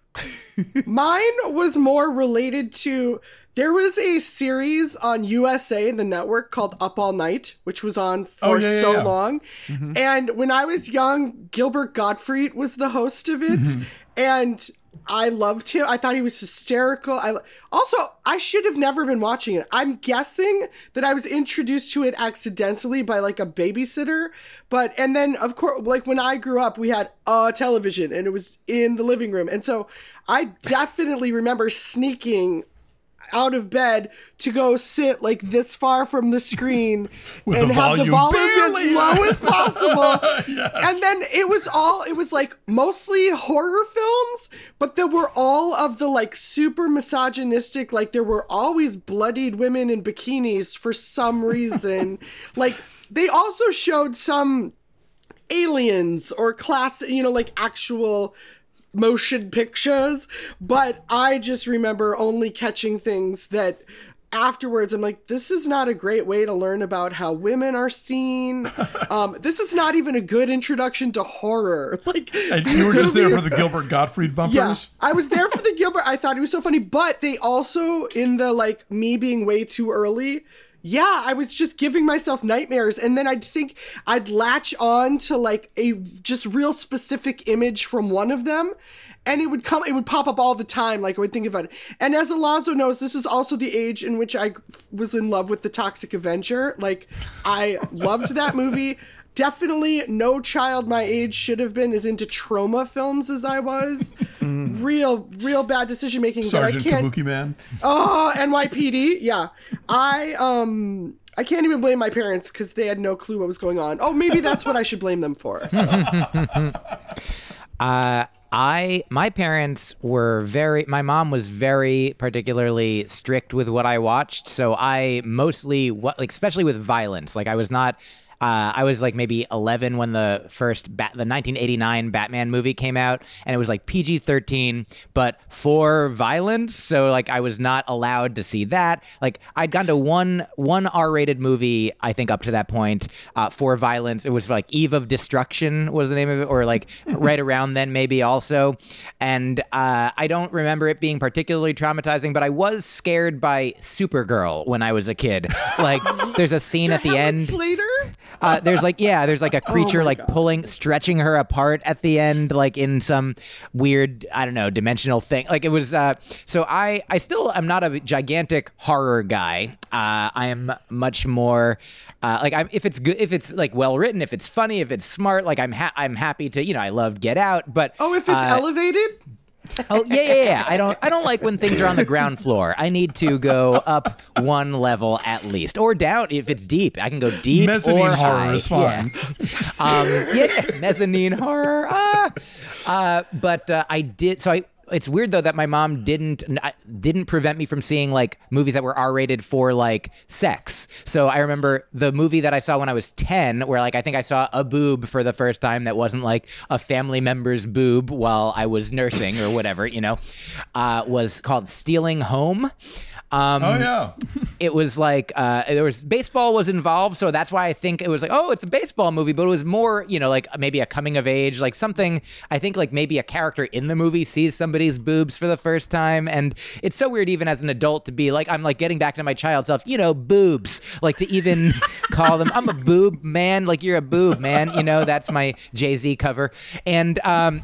Mine was more related to, there was a series on U S A, the network, called Up All Night, which was on for oh, yeah, so yeah. long. Mm-hmm. And when I was young, Gilbert Gottfried was the host of it. Mm-hmm. And I loved him. I thought he was hysterical. I also, I should have never been watching it. I'm guessing that I was introduced to it accidentally by like a babysitter. But, and then of course, like when I grew up, we had a television and it was in the living room. And so I definitely remember sneaking out of bed to go sit like this far from the screen With and the have the volume barely. as low as possible. Yes. And then it was all, it was like mostly horror films, but there were all of the like super misogynistic, like there were always bloodied women in bikinis for some reason. Like they also showed some aliens or class, you know, like actual motion pictures, but I just remember only catching things that afterwards I'm like, this is not a great way to learn about how women are seen. Um, this is not even a good introduction to horror. Like, and you were just there for the Gilbert Gottfried bumpers? Yeah, I was there for the Gilbert. I thought it was so funny, but they also, in the like me being way too early, yeah, I was just giving myself nightmares. And then I'd think I'd latch on to like a just real specific image from one of them. And it would come, it would pop up all the time. Like I would think about it. And as Alonso knows, this is also the age in which I was in love with The Toxic Avenger. Like I loved that movie. Definitely no child my age should have been as into trauma films as I was. Mm. Real, real bad decision making. Sergeant but I can't, Kabuki Man. Oh, N Y P D. Yeah. I um I can't even blame my parents because they had no clue what was going on. Oh, maybe that's what I should blame them for. So. uh I my parents were very my mom was very particularly strict with what I watched, so I mostly what like especially with violence. Like I was not Uh, I was like maybe eleven when the first Bat- the nineteen eighty-nine Batman movie came out, and it was like P G thirteen, but for violence. So like I was not allowed to see that. Like I'd gone to one one R-rated movie, I think up to that point, uh, for violence. It was like Eve of Destruction was the name of it, or like right around then maybe also. And uh, I don't remember it being particularly traumatizing, but I was scared by Supergirl when I was a kid. Like there's a scene at the end. Slater? Uh, there's like, yeah, there's like a creature oh like God. pulling, stretching her apart at the end, like in some weird, I don't know, dimensional thing. Like it was, uh, so I, I still am not a gigantic horror guy. Uh, I am much more, uh, like I'm, if it's good, if it's like well written, if it's funny, if it's smart, like I'm, ha- I'm happy to, you know, I loved Get Out, but. Oh, if it's uh, elevated? Oh yeah, yeah, yeah. I don't, I don't like when things are on the ground floor. I need to go up one level at least, or down if it's deep. I can go deep Mezzanine or horror high. is fine. Yeah. um, yeah, mezzanine horror. Ah. Uh, but uh, I did. So I. It's weird though that my mom didn't didn't prevent me from seeing like movies that were R-rated for like sex. So I remember the movie that I saw when I was ten, where like I think I saw a boob for the first time that wasn't like a family member's boob while I was nursing or whatever, you know, uh, was called Stealing Home. Um, oh yeah. It was like uh, there was baseball was involved, so that's why I think it was like, oh, it's a baseball movie, but it was more, you know, like maybe a coming of age, like something. I think like maybe a character in the movie sees somebody's boobs for the first time, and it's so weird even as an adult to be like, I'm like getting back to my child self, you know, boobs, like to even call them, I'm a boob man, like you're a boob man, you know, that's my Jay-Z cover, and um.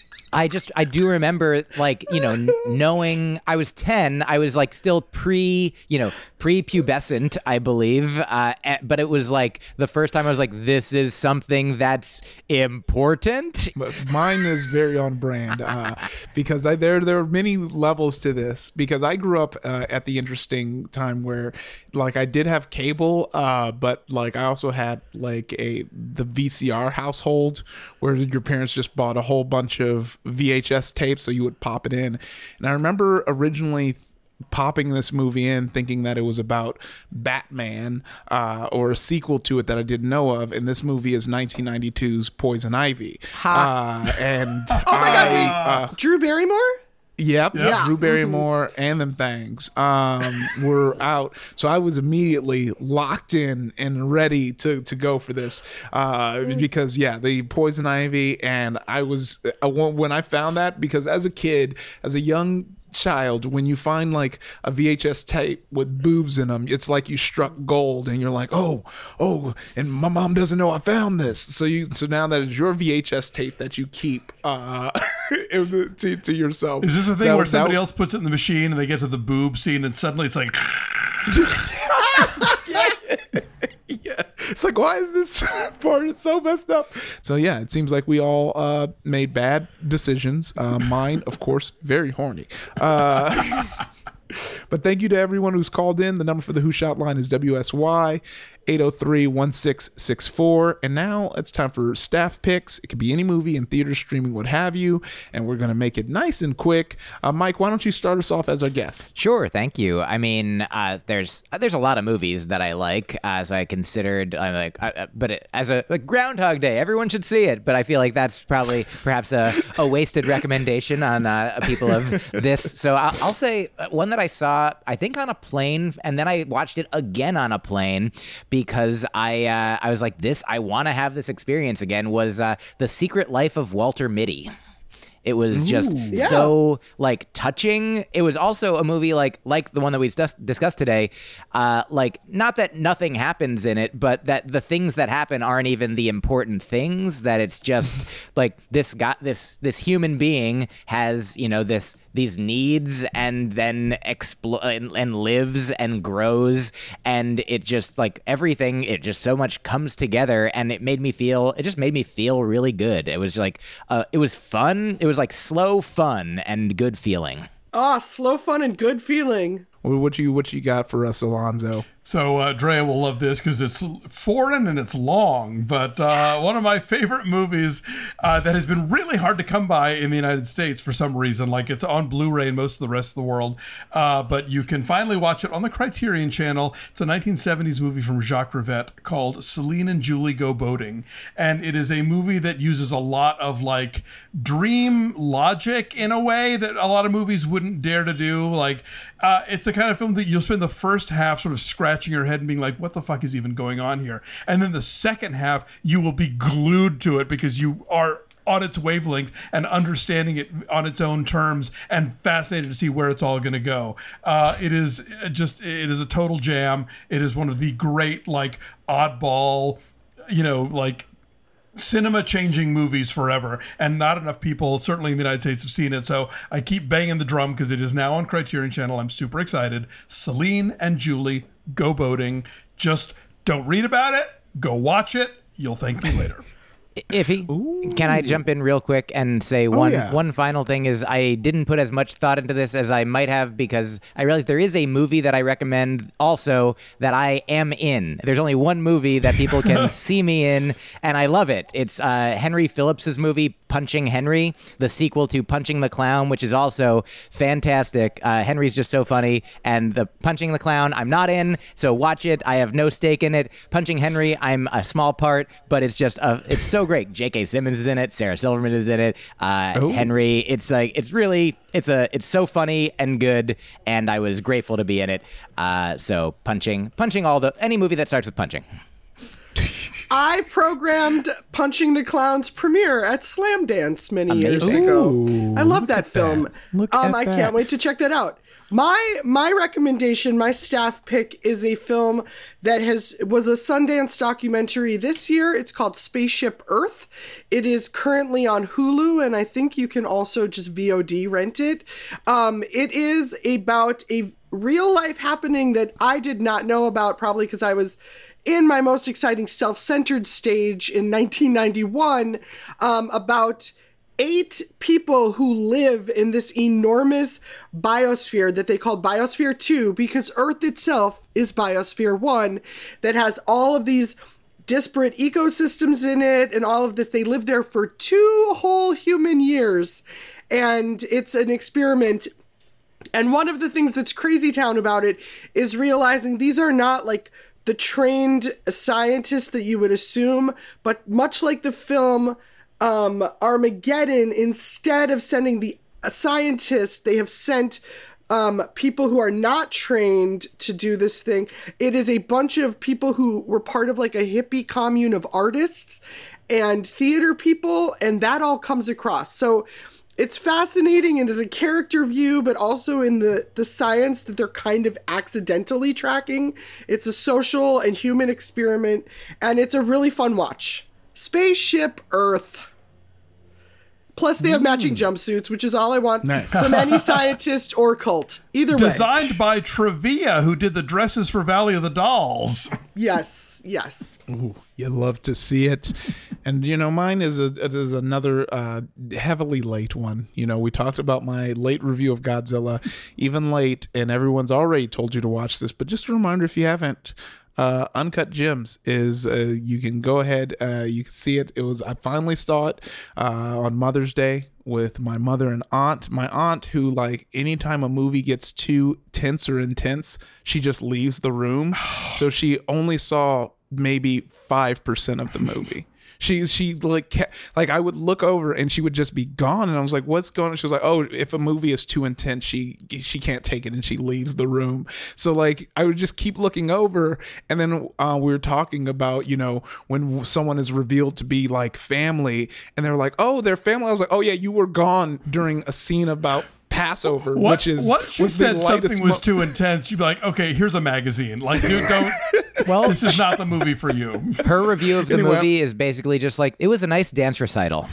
I just, I do remember, like, you know, n- knowing I was ten, I was, like, still pre, you know, pre-pubescent, I believe. Uh, but it was, like, the first time I was like, this is something that's important. Mine is very on brand uh, because I, there, there are many levels to this because I grew up uh, at the interesting time where, like, I did have cable, uh, but, like, I also had, like, a the V C R household where your parents just bought a whole bunch of V H S tapes, so you would pop it in. And I remember originally popping this movie in thinking that it was about Batman uh, or a sequel to it that I didn't know of, and this movie is nineteen ninety-two's Poison Ivy. Uh, and oh my I, god, wait, uh, Drew Barrymore? Yep, Yeah. Drew Barrymore and them things um, were out. So I was immediately locked in and ready to, to go for this uh, because, yeah, the Poison Ivy. And I was, uh, when I found that, because as a kid, as a young child, when you find like a V H S tape with boobs in them, it's like you struck gold, and you're like, oh, oh, and my mom doesn't know I found this. So you, so now that it's your V H S tape that you keep uh, to, to yourself. Is this a thing that, where somebody that, else puts it in the machine and they get to the boob scene and suddenly it's like. Yeah, it's like, why is this part so messed up? So yeah, it seems like we all uh, made bad decisions. Uh, mine, of course, very horny. Uh, but thank you to everyone who's called in. The number for the Who Shot line is W S Y eight oh three, one six six four. And now it's time for staff picks. It could be any movie in theater, streaming, what have you. And we're going to make it nice and quick. Uh, Mike, why don't you start us off as our guest? Sure, thank you. I mean, uh, there's there's a lot of movies that I like, as I considered, uh, like, uh, but it, as a like Groundhog Day, everyone should see it. But I feel like that's probably perhaps a, a wasted recommendation on uh, people of this. So I'll, I'll say one that I saw, I think on a plane, and then I watched it again on a plane, because I uh, I was like, this, I want to have this experience again, was uh, The Secret Life of Walter Mitty. It was just Ooh, yeah. so like touching. It was also a movie like like the one that we dis- discussed today. Uh, like not that nothing happens in it, but that the things that happen aren't even the important things. That it's just like this guy, this this human being has, you know, this these needs, and then expl- and, and lives and grows, and it just like everything. It just so much comes together, and it made me feel. It just made me feel really good. It was like uh, it was fun. It was like slow fun and good feeling. Ah, oh, slow fun and good feeling. What you what you got for us, Alonzo? So uh, Drea will love this because it's foreign and it's long, but uh, one of my favorite movies uh, that has been really hard to come by in the United States for some reason. Like, it's on Blu-ray in most of the rest of the world, uh, but you can finally watch it on the Criterion Channel. It's a nineteen seventies movie from Jacques Rivette called Celine and Julie Go Boating, and it is a movie that uses a lot of like dream logic in a way that a lot of movies wouldn't dare to do. Like, uh, it's the kind of film that you'll spend the first half sort of scratching your head and being like, what the fuck is even going on here? And then the second half, you will be glued to it because you are on its wavelength and understanding it on its own terms and fascinated to see where it's all going to go. Uh, it is just, it is a total jam. It is one of the great, like, oddball, you know, like, cinema changing movies forever, and not enough people certainly in the United States have seen it, so I keep banging the drum because it is now on Criterion Channel. I'm super excited. Celine and Julie Go Boating. Just don't read about it, go watch it, you'll thank me later. Iffy, can I jump in real quick and say one oh, yeah. one final thing is I didn't put as much thought into this as I might have, because I realized there is a movie that I recommend also that I am in. There's only one movie that people can see me in, and I love it. It's uh, Henry Phillips's movie Punching Henry, the sequel to Punching the Clown, which is also fantastic. Uh, Henry's just so funny, and the Punching the Clown I'm not in, so watch it. I have no stake in it. Punching Henry, I'm a small part, but it's just a, it's so great. J K Simmons is in it. Sarah Silverman is in it. Uh, Henry. It's like it's really it's a it's so funny and good, and I was grateful to be in it. Uh, so punching, punching all the any movie that starts with punching. I programmed Punching the Clown's premiere at Slam Dance many Amazing. years ago. Ooh, I love that film. That. Look um, at I that. can't wait to check that out. My my recommendation, my staff pick, is a film that has was a Sundance documentary this year. It's called Spaceship Earth. It is currently on Hulu, and I think you can also just V O D rent it. Um, it is about a real life happening that I did not know about, probably because I was in my most exciting self-centered stage in nineteen ninety-one, um, about eight people who live in this enormous biosphere that they call Biosphere two, because Earth itself is Biosphere one, that has all of these disparate ecosystems in it and all of this. They live there for two whole human years, and it's an experiment. And one of the things that's crazy town about it is realizing these are not like the trained scientists that you would assume, but much like the film um, Armageddon, instead of sending the scientists, they have sent um, people who are not trained to do this thing. It is a bunch of people who were part of like a hippie commune of artists and theater people, and that all comes across. So it's fascinating and as a character view, but also in the, the science that they're kind of accidentally tracking. It's a social and human experiment, and it's a really fun watch. Spaceship Earth. Plus, they have matching jumpsuits, which is all I want Nice. from any scientist or cult. Either way. Designed by Trivia, who did the dresses for Valley of the Dolls. Yes, yes. Ooh, you love to see it. And, you know, mine is, a, is another uh, heavily late one. You know, we talked about my late review of Godzilla, even late, and everyone's already told you to watch this. But just a reminder, if you haven't, uh, Uncut Gems is, uh, you can go ahead, uh, you can see it. It was, I finally saw it uh, on Mother's Day with my mother and aunt. My aunt, who, like, anytime a movie gets too tense or intense, she just leaves the room. So she only saw maybe five percent of the movie. She, she like, kept, like I would look over and she would just be gone. And I was like, what's going on? She was like, oh, if a movie is too intense, she, she can't take it and she leaves the room. So like, I would just keep looking over. And then uh, we were talking about, you know, when someone is revealed to be like family and they're like, oh, they're family. I was like, oh yeah, you were gone during a scene about Passover, what, which is what she was said the lightest something was mo- too intense. You'd be like, okay, here's a magazine. Like, dude, don't. Well, this is not the movie for you. Her review of the Anyway. movie is basically just like, it was a nice dance recital.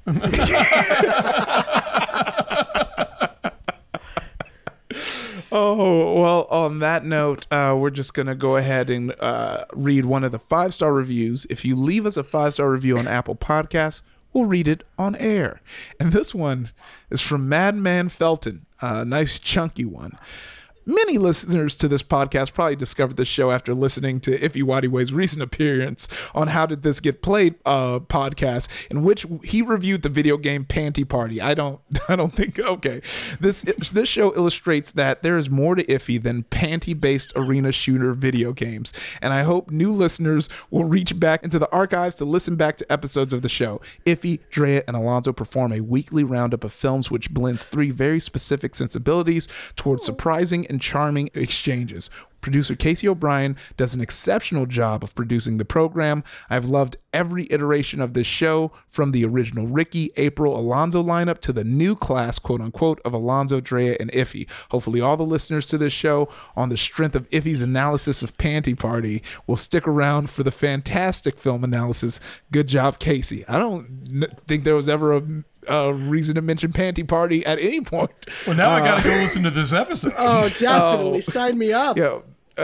Oh, well, on that note, uh, we're just going to go ahead and uh, read one of the five-star reviews. If you leave us a five-star review on Apple Podcasts, we'll read it on air. And this one is from Madman Felton, a nice chunky one. Many listeners to this podcast probably discovered this show after listening to Ify Wadiway's recent appearance on How Did This Get Played uh, podcast, in which he reviewed the video game Panty Party. I don't, I don't think. Okay, this this show illustrates that there is more to Ify than panty-based arena shooter video games, and I hope new listeners will reach back into the archives to listen back to episodes of the show. Ify, Drea, and Alonzo perform a weekly roundup of films which blends three very specific sensibilities towards surprising and charming exchanges. Producer Casey O'Brien does an exceptional job of producing the program. I've loved every iteration of this show, from the original Ricky, April, Alonzo lineup to the new class, quote unquote, of Alonzo, Drea, and Ify. Hopefully all the listeners to this show, on the strength of Ify's analysis of Panty Party, will stick around for the fantastic film analysis. Good job, Casey. I don't n- think there was ever a Uh, reason to mention Panty Party at any point. Well, now I Uh, gotta go listen to this episode. Oh, definitely. Oh. Sign me up. Yeah.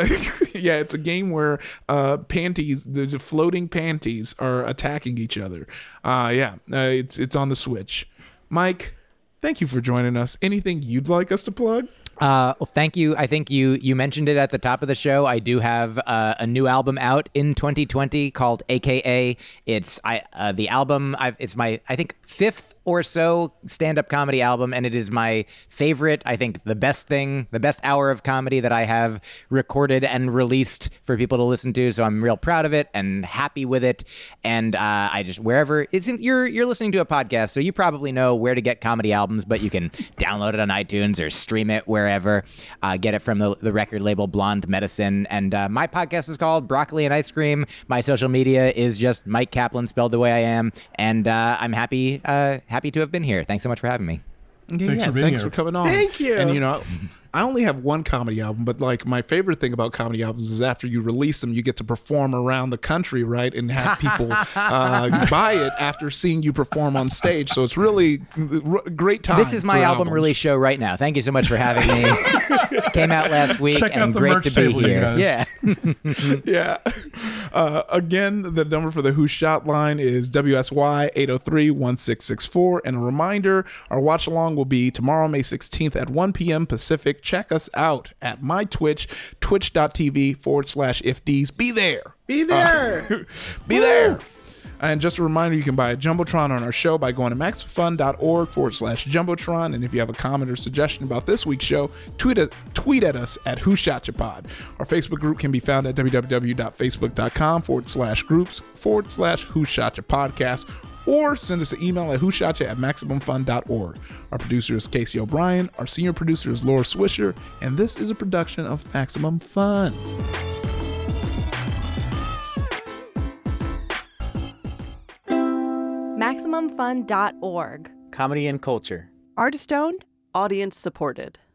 Yeah, it's a game where uh, panties, the the floating panties, are attacking each other. Uh, yeah, uh, it's it's on the Switch. Mike, thank you for joining us. Anything you'd like us to plug? Uh, well, thank you. I think you you mentioned it at the top of the show. I do have uh, a new album out in twenty twenty called A K A. It's I uh, the album. I've, it's my I think fifth or so stand-up comedy album, and it is my favorite. I think the best thing, the best hour of comedy that I have recorded and released for people to listen to. So I'm real proud of it and happy with it. And uh, I just wherever it's in, you're you're listening to a podcast, so you probably know where to get comedy albums, but you can download it on iTunes or stream it wherever. Uh, get it from the, the record label Blonde Medicine. And uh, my podcast is called Broccoli and Ice Cream. My social media is just Mike Kaplan spelled the way I am, and uh, I'm happy uh, happy to have been here. Thanks so much for having me. Yeah, Thanks yeah, for being thanks here. for coming on. Thank you. And you know, I only have one comedy album, but like my favorite thing about comedy albums is after you release them, you get to perform around the country, right? And have people uh, buy it after seeing you perform on stage. So it's really a great time. This is my for album albums. release show right now. Thank you so much for having me. Came out last week, Check out and the great merch to be table, you here. guys. Yeah. Yeah. Uh, again, the number for the Who Shot line is W S Y eight oh three, one six six four. And a reminder, our watch along will be tomorrow, May sixteenth at one p.m. Pacific. Check us out at my Twitch, twitch.tv forward slash ifds. Be there. Be there. Uh, be there. And just a reminder, you can buy a Jumbotron on our show by going to maximumfun.org forward slash Jumbotron. And if you have a comment or suggestion about this week's show, tweet at, tweet at us at Who Shot Ya Pod. Our Facebook group can be found at www.facebook.com forward slash groups forward slash Who Shot Ya Podcast, or send us an email at whoshotya at maximumfun.org. Our producer is Casey O'Brien. Our senior producer is Laura Swisher. And this is a production of Maximum Fun. Maximum Fun dot org. Comedy and culture. Artist owned. Audience supported.